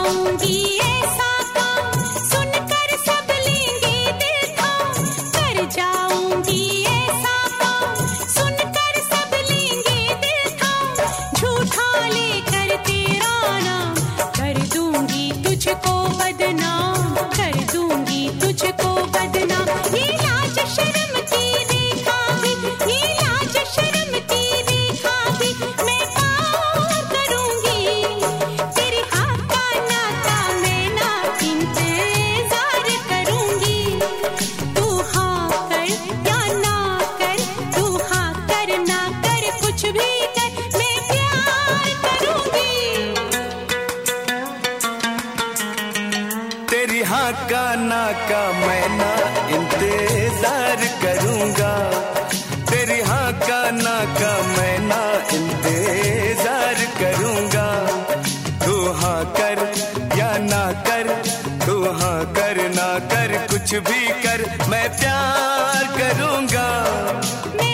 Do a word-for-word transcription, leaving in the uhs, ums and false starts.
जाऊंगी ऐसा काम सुनकर सब लेंगे दिल थाम। कर जाऊंगी ऐसा काम सुनकर सब लेंगे दिल थाम। झूठा लेकर तेरा नाम कर दूंगी तुझको बदनाम। कर दूंगी तुझको बदनाम। ये लाज शर्म की रेखा भी, ये लाज शर्म की रेखा भी मैं पार करूंगी। तेरे हाथ का नाता मैं ना इंतजार करूंगी। तू हाँ कर या ना कर, तू हाँ कर ना कर कुछ भी कर मैं प्यार करूंगी। तेरी हाँ का ना का मैं ना इंतजार करूंगा। तेरी हाँ का ना का मैं ना इंतजार करूंगा। तू हाँ कर या ना कर, तू हाँ कर ना कर कुछ भी कर मैं प्यार करूंगा। मैं